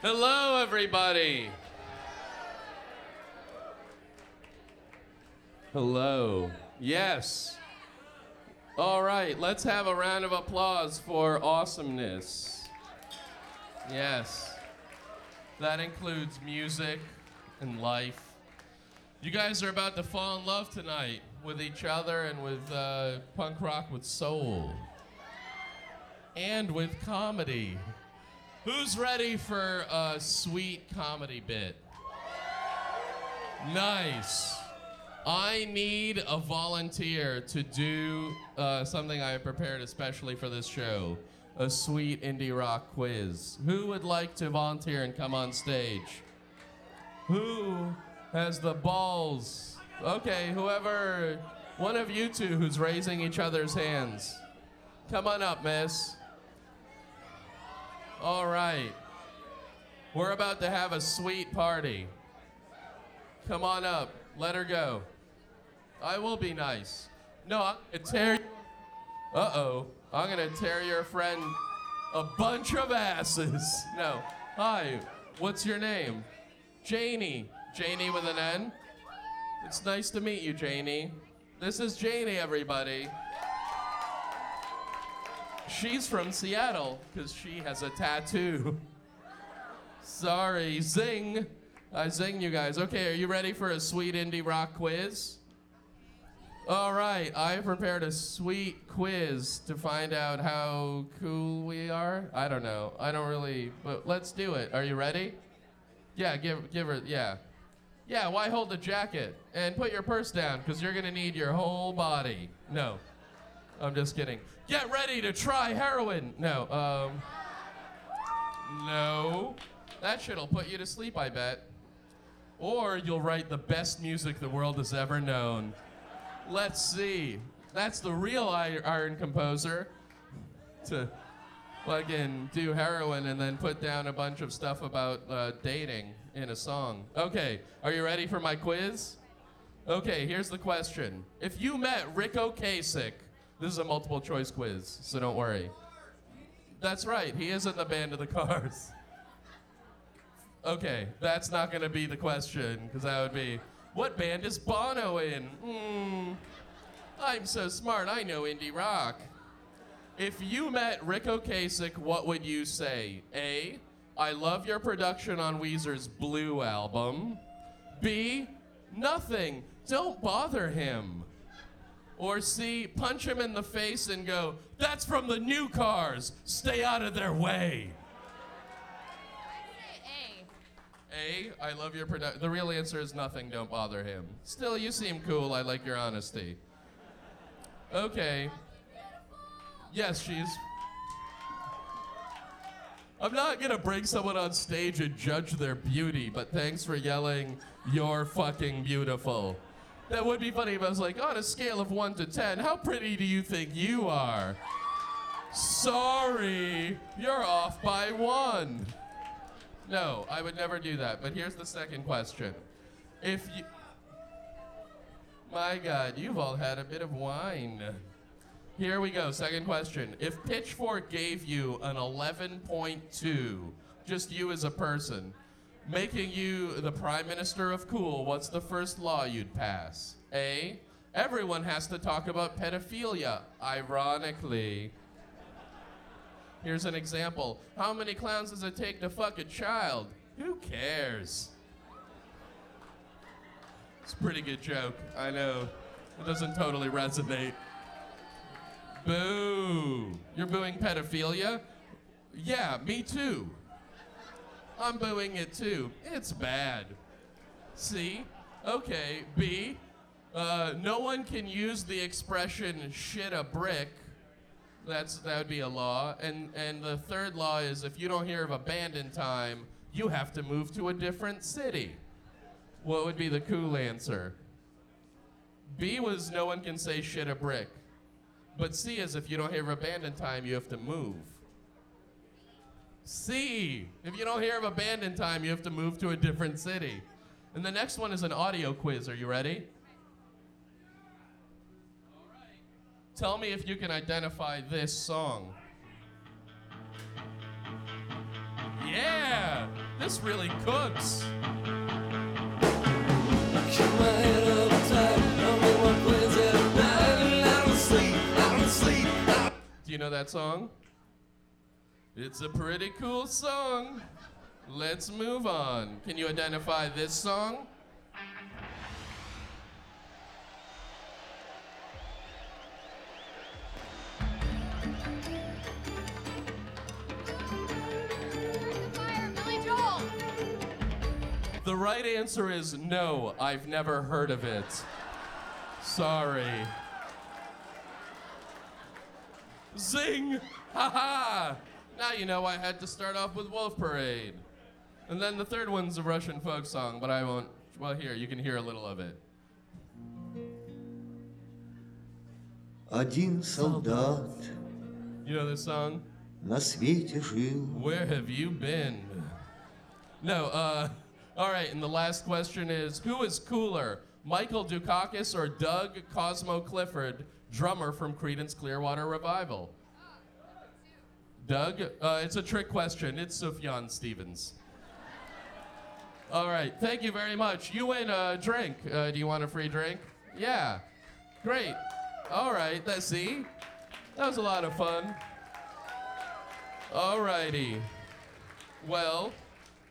Hello, everybody. Hello. Yes. All right, let's have a round of applause for awesomeness. Yes. That includes music and life. You guys are about to fall in love tonight with each other and with punk rock with soul. And with comedy. Who's ready for a sweet comedy bit? Nice. I need a volunteer to do something I have prepared especially for this show. A sweet indie rock quiz. Who would like to volunteer and come on stage? Who has the balls? Okay, whoever, one of you two who's raising each other's hands. Come on up, miss. All right. We're about to have a sweet party. Come on up. Let her go. I will be nice. No, I'm gonna tear. Uh-oh. I'm gonna tear your friend a bunch of asses. No. Hi. What's your name? Janie. Janie with an N? It's nice to meet you, Janie. This is Janie, everybody. She's from Seattle, because she has a tattoo. Sorry, zing. I zing you guys. Okay, are you ready for a sweet indie rock quiz? All right, I prepared a sweet quiz to find out how cool we are. I don't know. I don't really, but let's do it. Are you ready? Yeah, give her, yeah. Yeah, why hold the jacket? And put your purse down, because you're going to need your whole body. No, I'm just kidding. Get ready to try heroin. No, no. That shit'll put you to sleep, I bet. Or you'll write the best music the world has ever known. Let's see. That's the real iron composer to fucking do heroin and then put down a bunch of stuff about dating in a song. Okay, are you ready for my quiz? Okay, here's the question. If you met Rick Ocasek, this is a multiple choice quiz, so don't worry. That's right, he is in the band of the Cars. Okay, that's not gonna be the question, because that would be, what band is Bono in? I'm so smart, I know indie rock. If you met Rick Ocasek, what would you say? A, I love your production on Weezer's Blue album. B, nothing, don't bother him. Or C, punch him in the face and go, that's from the new Cars, stay out of their way. A, I love your production. The real answer is nothing, don't bother him. Still, you seem cool, I like your honesty. Okay. Yes, she's... I'm not gonna bring someone on stage and judge their beauty, but thanks for yelling, you're fucking beautiful. That would be funny if I was like, on a scale of 1 to 10, how pretty do you think you are? Sorry, you're off by 1. No, I would never do that, but here's the second question. If you... My God, you've all had a bit of wine. Here we go, second question. If Pitchfork gave you an 11.2, just you as a person, making you the Prime Minister of Cool, what's the first law you'd pass? A, everyone has to talk about pedophilia, ironically. Here's an example. How many clowns does it take to fuck a child? Who cares? It's a pretty good joke, I know. It doesn't totally resonate. Boo! You're booing pedophilia? Yeah, me too. I'm booing it too. It's bad. C? Okay. B? No one can use the expression shit a brick. That would be a law. And the third law is if you don't hear of abandon time, you have to move to a different city. What would be the cool answer? B was no one can say shit a brick. But C is if you don't hear of abandon time, you have to move. C, if you don't hear of abandon time, you have to move to a different city. And the next one is an audio quiz. Are you ready? Tell me if you can identify this song. Yeah, This really cooks. Do you know that song? It's a pretty cool song. Let's move on. Can you identify this song? The right answer is no, I've never heard of it. Sorry. Zing! Ha-ha! Now you know I had to start off with Wolf Parade. And then the third one's a Russian folk song, but I won't. Well, here, you can hear a little of it. Один солдат You know this song? на свете жил. Where have you been? No, all right, and the last question is, who is cooler, Michael Dukakis or Doug Cosmo Clifford, drummer from Creedence Clearwater Revival? Doug? It's a trick question. It's Sufjan Stevens. All right, thank you very much. You win a drink. Do you want a free drink? Yeah, great. All right, let's see. That was a lot of fun. All righty. Well,